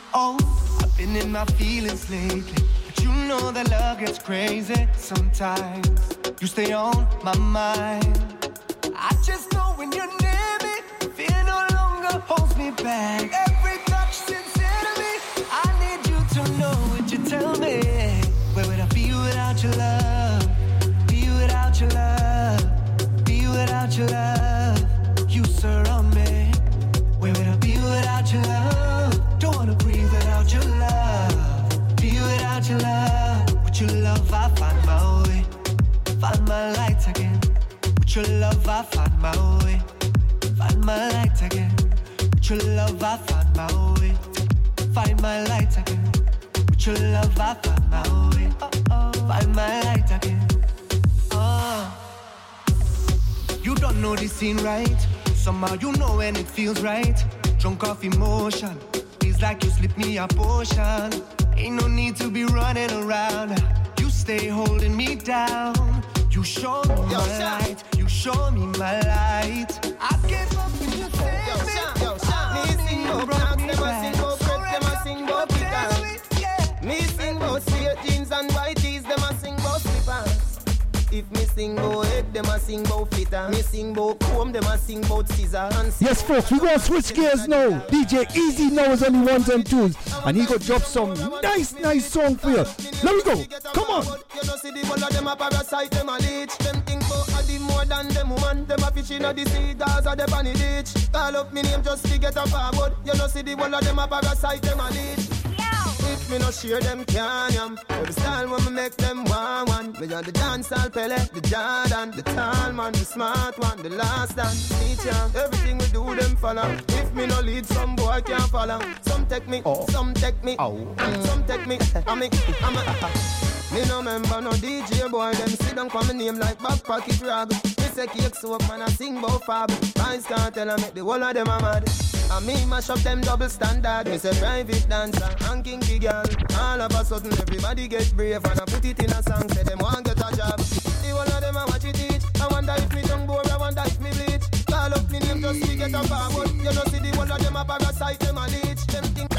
Oh, I've been in my feelings lately, but you know that love gets crazy sometimes. You stay on my mind. I just know when you're near me, fear no longer holds me back. Every touch sincere to me. I need you to know. Would you tell me, where would I be without your love? Be without your love. Be without your love. You surround me. Where would I be without your love? Don't wanna breathe without your love. Be without your love. With your love I find my way. Find my light again. With your love I find my way. Find my light again. With your love I find my way. Find my light again. With your love I find my way. Find my light again. You don't know this scene right. Somehow you know when it feels right. Drunk off emotion. Feels like you slipped me a potion. Ain't no need to be running around. You stay holding me down. You show me my light. You show me my light. I gave up when you saved me. Me sing about blacks, them a sing about crepes, them a sing about pickers. Me sing about straight jeans and white tees, them a sing about slippers. If me sing about head, them a sing about fitter. Me sing about comb, them a sing about scissors. Yes, folks, we gonna switch gears now. DJ Easy knows only ones and twos, and he gonna drop some nice song for you. Let me go. Come on. You know see the whole of them a parasite, them a leech. Them think about a the more than them woman. Them a fish in a the sea, cause a the bunny ditch. Call up me name just to get a forward. You know see the whole of them a parasite, them a leech. If me no share them can yam. Every style when me make them one. Me on the dancehall Pele, the Jordan, the tall man, the smart one, the last dance teacher. Everything we do them follow. If me no lead, some boy can't follow. Some take me, some take me, some take me. I'm a. Me no member no DJ boy. Them sit down for me name like back pocket rag. Me say cake soap man I sing bout fab. Guys can't tell I make the whole of them a mad. And me mash up them double standard. Me say private dancer and kinky girl. All of a sudden everybody get brave and I put it in a song. Say them want get a job. The whole of them a watch it teach. I wonder if me tongue bore, I wonder if me bleach. Call up me name just to get a forward. You know see the whole of them a parasite, them a leech. Them think.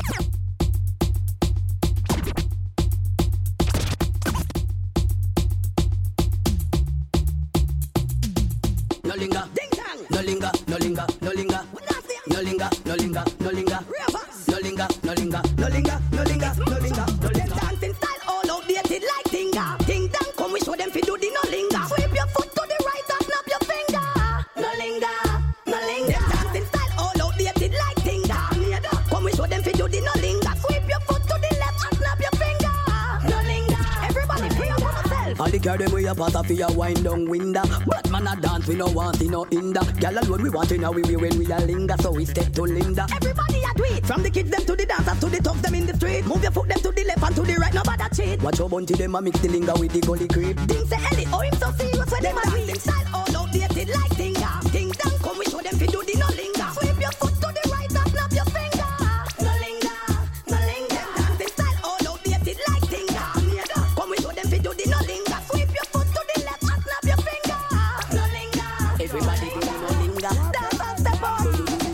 No linger, ding dong. No linger, no linger, no linger. No linger, no linger, no linger. No linger, no linger, no linger, no linger, no linger, no linger. Dancing style all outdated like tinga. Ding dong, come we show them fi do the no linger. Sweep your foot to the right and snap your finger. No linger, no linger. Dancing style all outdated like tinga. Come we show them fi do the no linger. Sweep your foot to the left and snap your finger. No linger. Everybody free up on yourself. All the girl them we a pass off your wind down window. But man a dance we no want in no hinder. Girl alone we want in a we when we a linger. So we step to Linda. Everybody a do it. From the kids them to the dancers to the thugs them in the street. Move your foot them to the left and to the right. Nobody cheat. Watch your bunty them a mix the linger with the gully creep. Ding say Ellie, oh him so serious when them a dancing style all outdated like tinga. Ding dong come we show them fi do the no linger. Sweep your foot to the right and snap your finger. No linger, no linger. Dancing style all outdated like tinga. Come we show them fi do the no linger. Sweep your foot to the left and snap your finger. No linger. Everybody do the no linger. Dance and step on.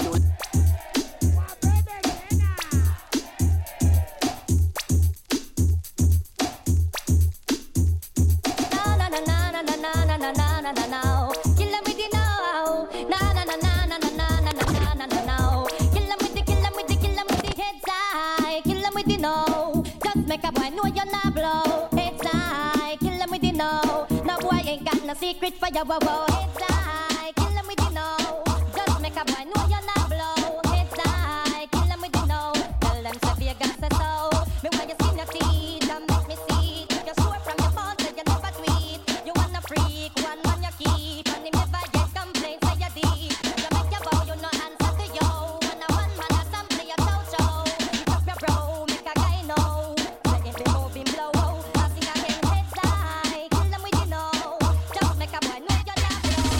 Make a boy know you're not blow. It's like kill him with the no. No boy ain't got no secret for your wow. It's like kill him with the no. Just make a boy know you're not blow. It's like kill him with the no. Tell them to Vegas a so. Me want you skin your teeth and make me see. You're sure from your phone that you never tweet. You wanna freak, one man you keep. And him never get complaints say you deep. You make your bow, you no answer to yo. One man a sample your toe show. Pick up your bro, make a guy know. Blow, I sing again, heads high, kill them with you know. Just make a boy know you're not blow.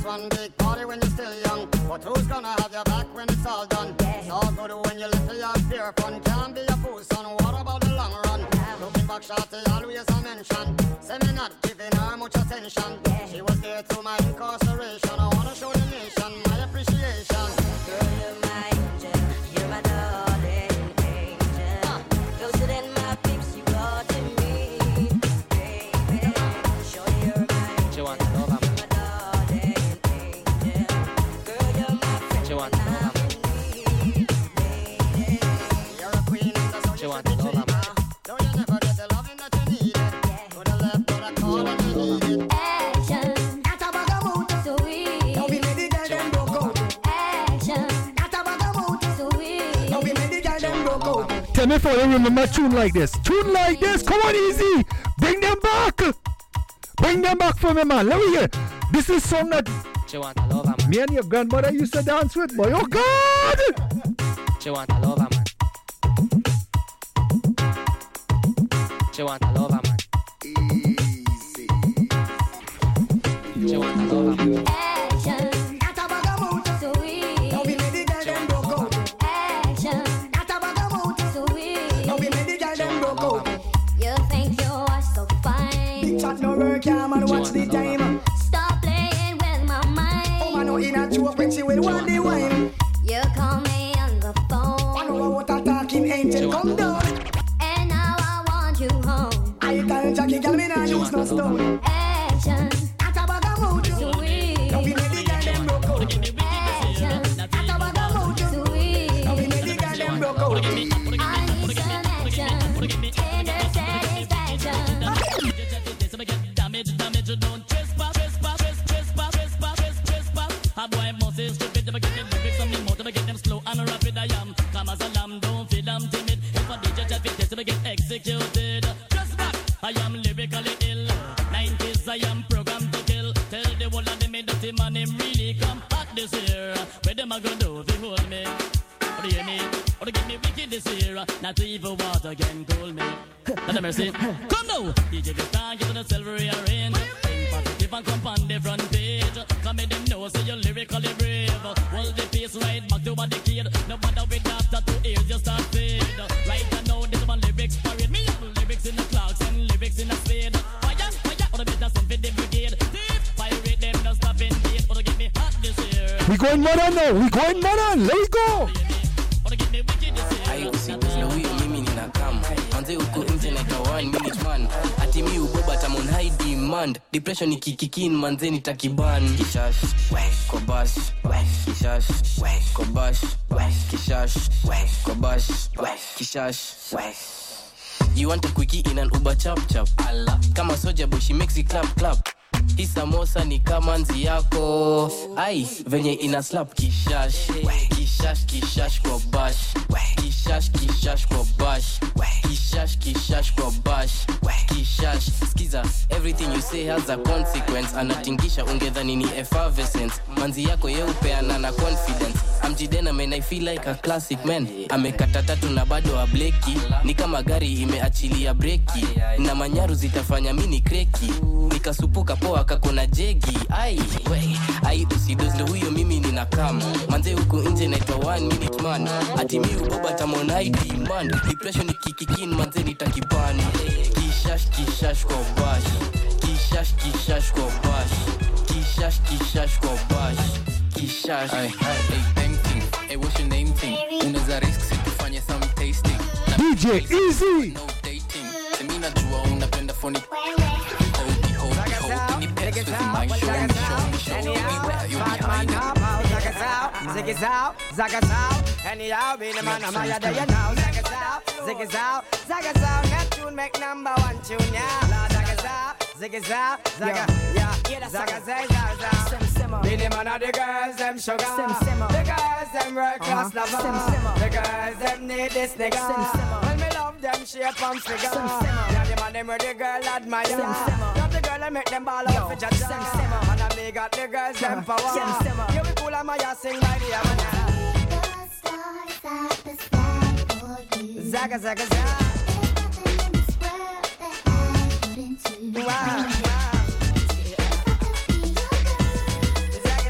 one big party when you're still young. But who's gonna have your back when it's all done? It's all good when you're little, you're pure fun. Can't be a fool, son. What about the long run? Looking back, shorty, always a mention. Say me not giving her much attention. She was there through my incarceration. I wanna show the nation my appreciation. Girl, you're my angel, you're my darling angel. Closer than my peeps, you are to me, baby. Show you're my angel, you're my darling angel. Girl, you're my friend, you're my baby. You're a queen and that's all you should be treated. Though you never get the loving that you needed. Could have left, but I called and you needed. Action, At a bag of mood, sweet. now we made the girl them broke out. Action, At a bag of mood, sweet. now we made the girl them broke out. Tell me if I remember tune like this. Tune like this. Come on, easy. Bring them back. Bring them back for me, man. Let me hear. This is song that She want a lover, man. me and your grandmother used to dance with, boy. Oh, God. She want a lover, man. She want a lover, man. She want a lover, man. Action, At a bag of mood, sweet. now we made the girl them broke out. Action, At a bag of mood, sweet. now we made the girl them broke out. You think you are so fine. Big chat no work, yeah, man, watch the time. Stop playing with my Oh, man, mind. no in a joke when she will want the wine. You call me on the I phone, know what a talking angel come down. and now I want you home. I tell Jackie, girl, me nah use no stone. Action, At a bag of mood, sweet. now we made the girl them broke out. Action, At a bag of mood, sweet. now we made the girl them broke out. I need some action, tender satisfaction. Damage, don't trespass. A boy must is stupid, never get them lyrics on me mouth, never get them slow and rapid. I am calm as a lamb, don't feel I'm timid. If a DJ chat fit test, never get executed. Just back, I am lyrically ill. 90s, I am programmed to kill. Tell the whole of them me dirty man, him really come hot this year. Where them a go do if you hold me? Or do you hear me? Or to get me wicked this year? Not even water can cool me. Not a mercy. Come now, DJ this time, get on the silver rearrange. Think positive and come on the front page. Come make them know, so you're lyrically brave. Hold the pace right back to what the kid. No matter with after 2 years, you start fade. Right now, this one lyrics parade. Me have lyrics in the clouds and lyrics in the spade. Fire, or the better send for the brigade. Deep, pirate them, don't stop in date. Or to get me hot this year. We going modern now. We going modern. Let me go. Or to get me wicked this year. Ayo usibuze huyu mimi ninakam manze uko internet wa 1 minute man ati mi uboba tamon high demand depression ikikikin manze nitakiban kishash kobash kishash kobash kishash kobash kishash. You want a quickie in an Uber chap chap Allah kama soja boy she makes it clap clap. Hii samosa ni kama nzi yako. Ai, venye ina slap kishash. Kishash kwa bash. Kishash kwa bash. Kishash kwa bash. Kishash. Skiza, everything you say has a consequence. Anatingisha ungedhani ni effervescence. Manzi yako yeupeana na confidence. Amjidena man, I feel like a classic man. Amekata tatu na bado ableki. Ni kama gari imeachilia breki. Na manyaru zitafanya mini kreki. Nikasupuka poa kakona jegi. Ai usidozle huyo mimi ninakam. Manze huku nje naitwa 1 minute man. Ati mi uboba tamon high demand. Depression ikikikin manze nitakibani. Kishash kwa bash. Kishash kwa bash. Kishash kwa bash. Kishash. Hey, tempting. Hey, what's your name thing? Unaweza risk si tufanye some tasting. DJ Easy. No dating. Semi najua unapenda phony. Anyhow, be the man of my day now. Zig it out. That tune make number 1 tune, yeah. Zig it out. Be the man of the girls, them sugar. The girls, them world class lover. The girls, them need this nigga. When me love them shape and figure. Yeah, the man, them where the girl admire. Love the girl, I make them ball out for jaja. And I me got the girls, them power. You be cool, I'm a sing by the Amana. Zaga, zaga, zaga. Wow.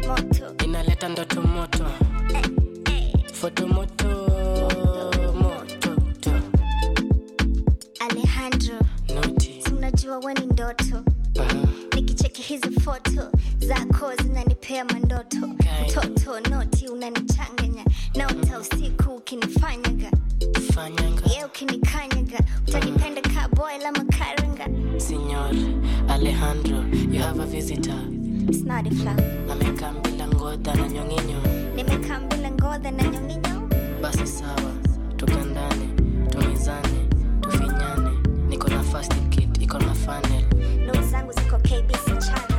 moto inaleta ndoto moto foto moto moto Alejandro noti tunajua wewe ni ndoto nikicheki hizo foto zako zinanipea mandoto mtoto noti unanichanganya naota usiku ukinifanyaga ye ukinikanyaga utanipenda ka boy la makaranga. Señor Alejandro, you have a visitor. It's not a flower. Amekambila ngoda na nyonginyo. Nimekambila ngoda na nyonginyo. Basi sawa, tukandane, tumizane, tufinyane. Niko na first kit, iko na funnel. Ndugu zangu ziko KBC channel.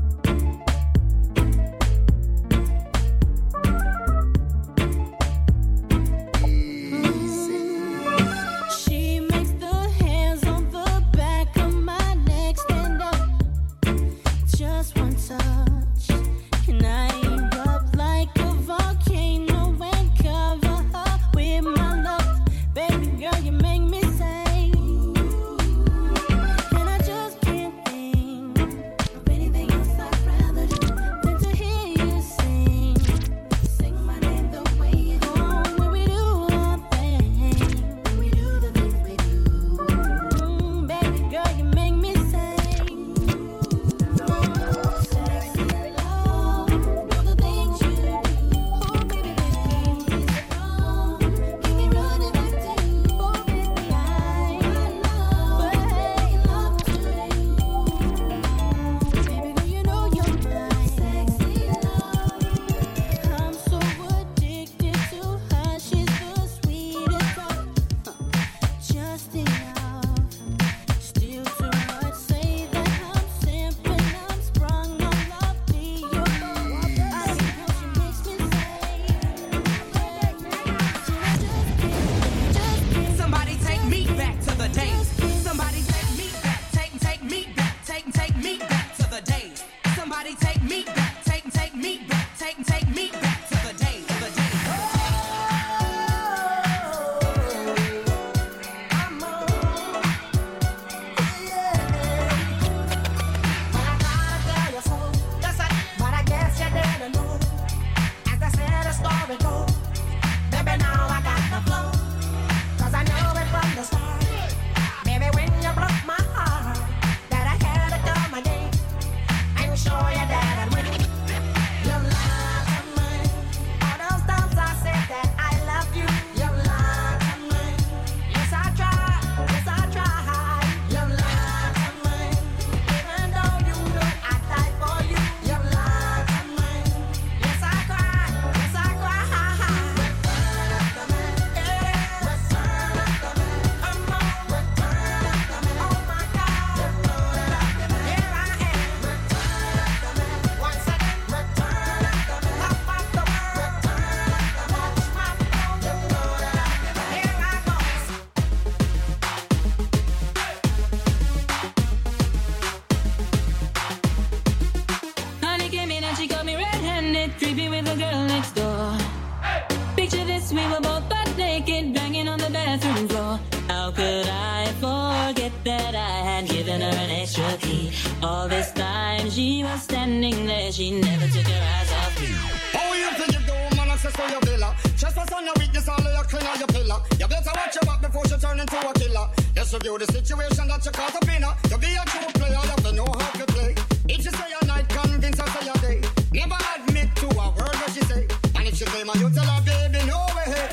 All this time she was standing there, she never took her eyes off me. Oh, you think you do, man, access to your villa. Just for son, your weakness, all of your clean on your pillar. You better watch your back before she turn into a killer. Just review the situation that you caught up in her. To be a true player, you have to know how to play. If she say a night, convince her say a day. Never admit to a word that she say. And if she claim her, you tell her, baby, no way.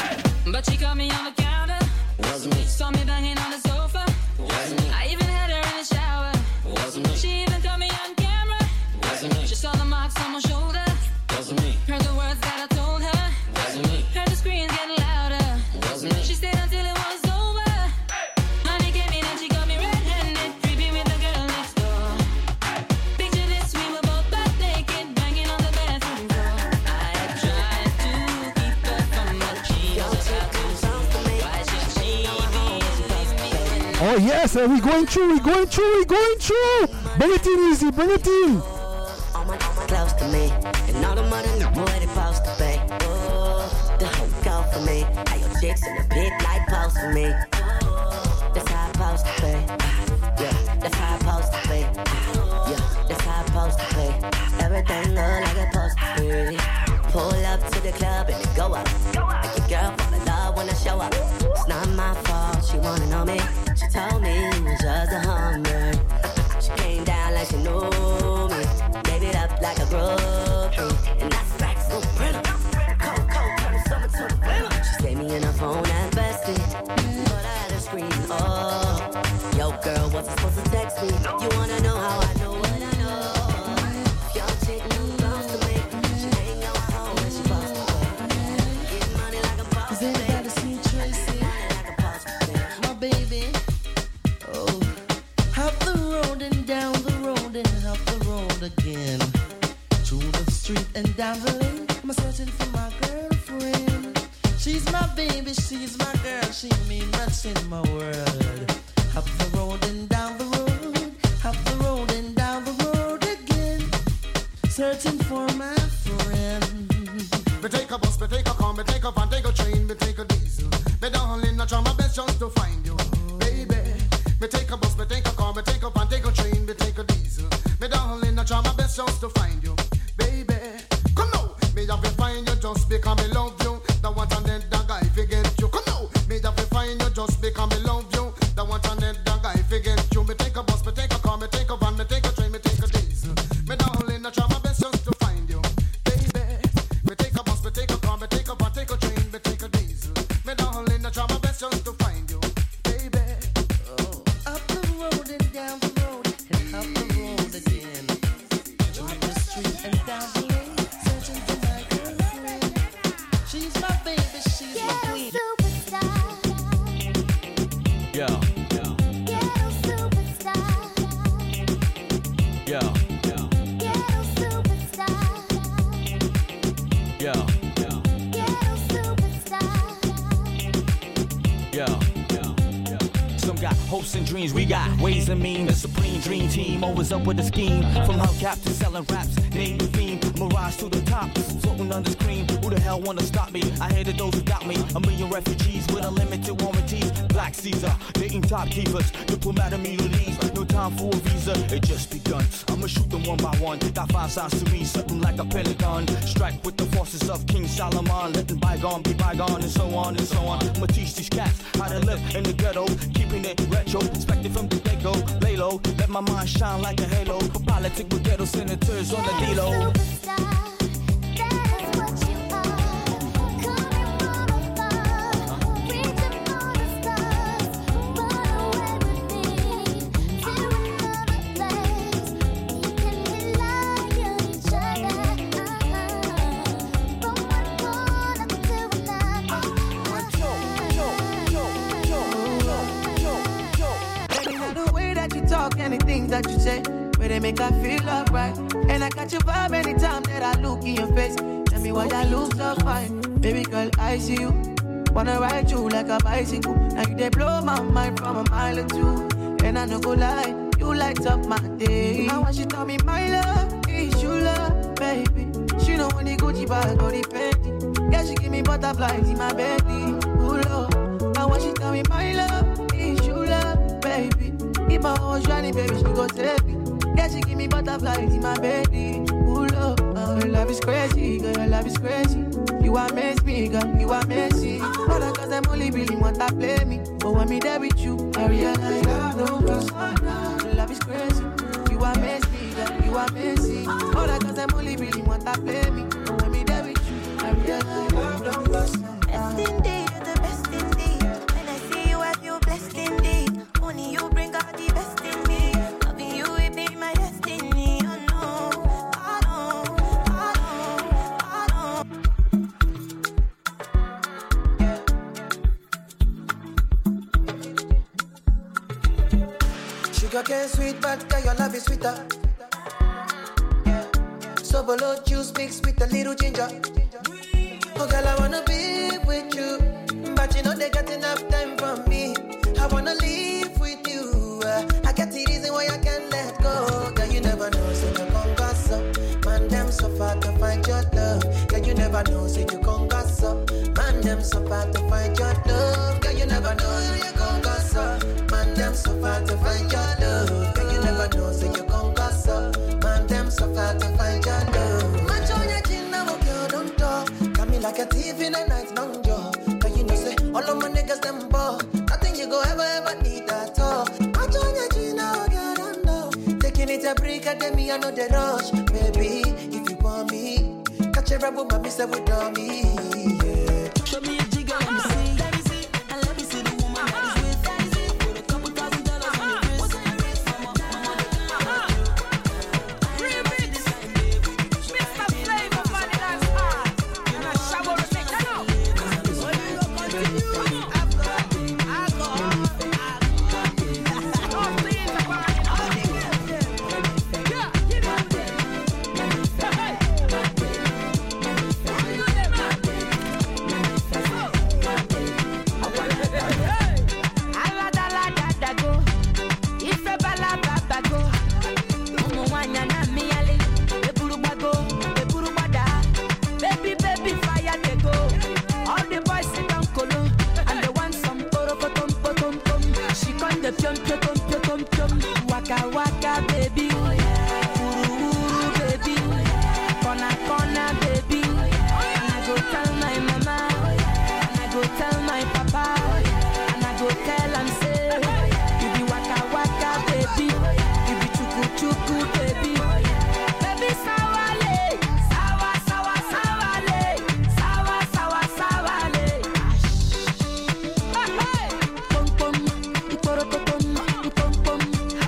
But she caught me on the counter. Wasn't me. Saw me banging on the sofa. Wasn't me. I even had her in the shower. Wasn't me. She even caught me on camera. Wasn't me. She saw the marks on my shoulder. Wasn't me. Heard the words that I told her. Wasn't me. Heard the screams getting louder. Wasn't me. She stayed until it was over. Honey came in and she got me red-handed, creepy with the girl next door. Picture this, we were both butt naked, banging on the bathroom floor. I tried to keep her from what she was about to do. Why should she be leaving me? Oh yes, we going through. Bring it in, Easy, bring it in. All my close to me, and all the money the boy they supposed to pay. Oh, the whole go for me. How your dicks in the pit like post for me. That's how I supposed to pay. Yeah, that's how I supposed to pay. Yeah, that's how I supposed to pay. Everything look like it's supposed me. Pull up to the club and go up. Make your girl fall in love when I show up. It's not my fault, she wanna know me. She told me it was just a hunger. She came down like she knew me. Gave it up like a groupie. And that's facts, no printer. Cold, turn the summer to the winter. She saved me in her phone and bestie. But I had her scream, oh. Yo, girl, wasn't supposed to text me. You wanna know how I know what I know? If your chick knew close to me, she ain't go home when she supposed to work. Get money like a boss. Is anybody seen Tracy? My baby. Oh, up the road and down the road and up the road again. Through the street and down the lane, I'm searching for my girlfriend. She's my baby, she's my girl, she means much in my world. Up the road and down the road, up the road and down the road again, searching for my friend. Me take a bus, me take a car, me take a van, take a train, me take a diesel. Me darling, I try my best just to find you, baby. Me take a bus, me take a car, me take a van, take a train, me take a diesel. Me darling, I try my best just to find you, baby. Come now, me have to find you just because me love you. That one and then that guy forget you. Come now, me have to find you just because me love you. That one and then that guy forget you. Me take a bus, me take a car, me take a van, me take a train, me take a diesel. Me darling, I try my best just to find you, baby. Me take a bus, me take a car, me take a van, take a train, me take a diesel. Me darling, I try my best just to find you, baby. Oh. Up the road and down the road and up the road again. Through the street and down the lane, searching for my girlfriend. She's my baby, she's my queen. Yeah. Some got hopes and dreams, we got ways and means. The supreme dream team always up with a scheme. From hubcap to selling raps, name the theme. Mirage to the top, floating on the screen. Who the hell wanna stop me? I hated those who got me. A million refugees with unlimited warranties. Black Caesar, dating top keepers. Diplomat immunities, no time for a visa. It just begun. I'ma shoot them one by one. Got 5 sides to me, something like a pentagon. Strike with the forces of King Solomon. Letting bygone be bygone, and so on and so on. I'ma teach these cats how to live in the ghetto, keeping it retro. Expected from the get-go, lay low. Let my mind shine like a halo. For politics with ghetto senators on the D-Lo. Any things that you say, where they make I feel alright. And I catch your vibe anytime that I look in your face. Tell me why I look so fine. Baby girl, I see you. Wanna ride you like a bicycle. Now you they blow my mind from a mile or two. And I no go lie, you light up my day. Now when she tell me my love is your love, baby. She know when the Gucci bag or the Fendi. Yeah, she give me butterflies in my belly. Ooh, Lord. Now when she tell me my love is your love, baby. If my own shiny baby, she go save me. Yeah, she give me butterflies in my belly. Ooh, love, your love is crazy, girl, your love is crazy. You amaze me, girl, you amaze me. But cause I'm only really want to play me. But when me there with you, I realize love don't cost money. Your love is crazy. You amaze me, girl, you amaze me. But cause I'm only really want to play me. But when me there with you, I realize love don't cost money. Best indeed, you're the best indeed. When I see you, I feel blessed indeed. Only you bring out the best in me. Loving you, it be my destiny. Oh no, Sugar cane sweet, but girl, your love is sweeter. So below juice mixed with a little ginger. Oh girl, I wanna be with you, but you know they got enough time for me. I wanna live with you. I get the reason why I can't let go. Girl, you never know, so you gon' gossip. Man, them so far to find your love. Girl, you never know, so you gon' gossip. Man, them so far to find your love. Girl, you never know, so you gon' gossip. Man, them so far to find your love. Girl, you never know, so you gon' gossip. Man, them so far to find your love. Match on your chin, now like a thief in a night long jaw. But you know say all of my niggas them ball. Nothing you go ever need at all. I join your Gina, girl, I know. Taking it a break, I me I know the rush. Baby, if you want me, catch a rebel, my mister with dummy. Yeah. Show me a jigger, let me see. Let me see. And let me see the woman that is with. Put a couple $1,000 on your wrist. What's on your wrist? Mr. Flavor, Vanillas Art. And a shower of it. Come on. Waka waka baby, ooh baby, corner corner baby. And I go tell my mama, and I go tell my papa, and I go tell and say, you be waka waka baby, you be chuku chuku baby, baby sawale, sawa sawa sawale, sawa sawa sawale. Hey hey, pom pom, iporokotom, ipom pom.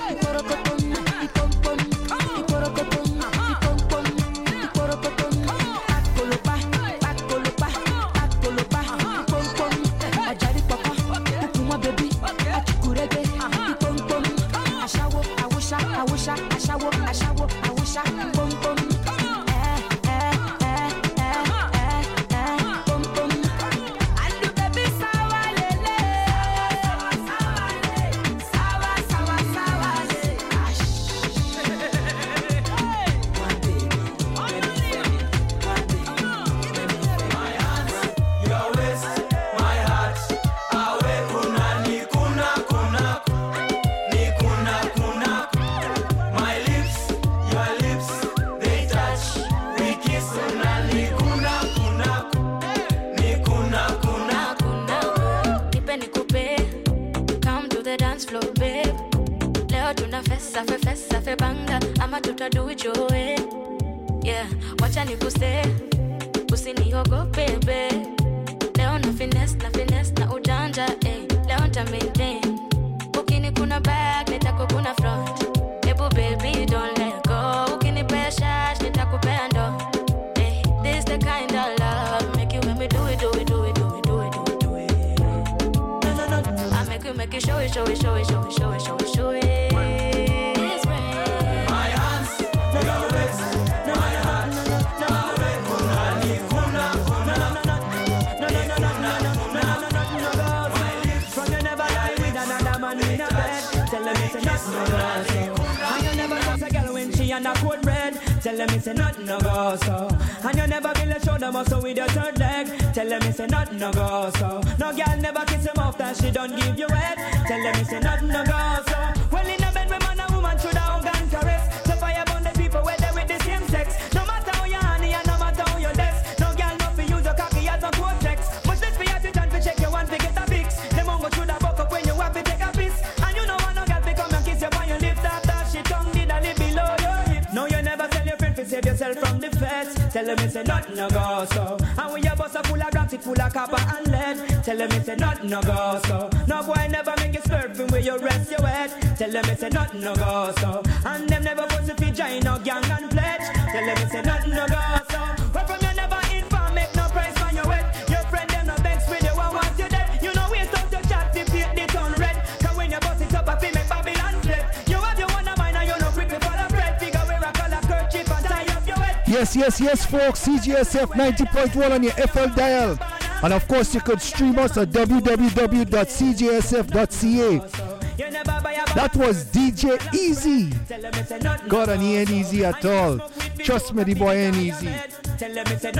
Do it your way, yeah. Wacha nikuse, usiniogope baby. Leo na finesse na ujanja, eh. Leo nita maintain. Ukini kuna back, nitako kuna front. Ebu baby don't let go. Ukini pea shash, nitakupea ndo. Eh, this the kind of love make you make me do it. I make you show it. And a code red, tell them it's a nothing no go so. And you never feel a shoulder muscle with your third leg. Tell them it's a nothing no go so. No girl never kiss him off that she don't give you head. Tell them it's a nothing no go so. Well in a bed with man and woman should have hug and caress. So fire burn the people where they with the same sex. No matter how you honey and no matter how you less. No girl not for use your cocky as a cortex. Much less for your attention to check your one to get a fix. Them won't go through the buck up when you have to take a piss. And you know want no girl to come and kiss you on your lips after she tongue did a live below you. No, you never tell your friend to save yourself from the feds. Tell them it's a nothing no go so. And when your bus are full of rocks, it full of copper and lead. Tell them it's a nothing no go so. No boy never make you slurping where you rest your head. Tell them it's a nothing no go so. And them never put to feed join no gang and pledge. Tell them it's a nothing no go so. Where from you never inform, make no price for your wet. Your friend them no begs with you, one want you dead. You know waste out your chat to paint the town red. Cause when you bust it up, I feel make Babylon flip. You have your one of mine and you no quick for the bread. Yes, folks. CJSF 90.1 on your FL dial. And of course, you could stream us at www.cjsf.ca. That was DJ Easy. God, and he ain't easy at all. Trust me, the boy ain't easy.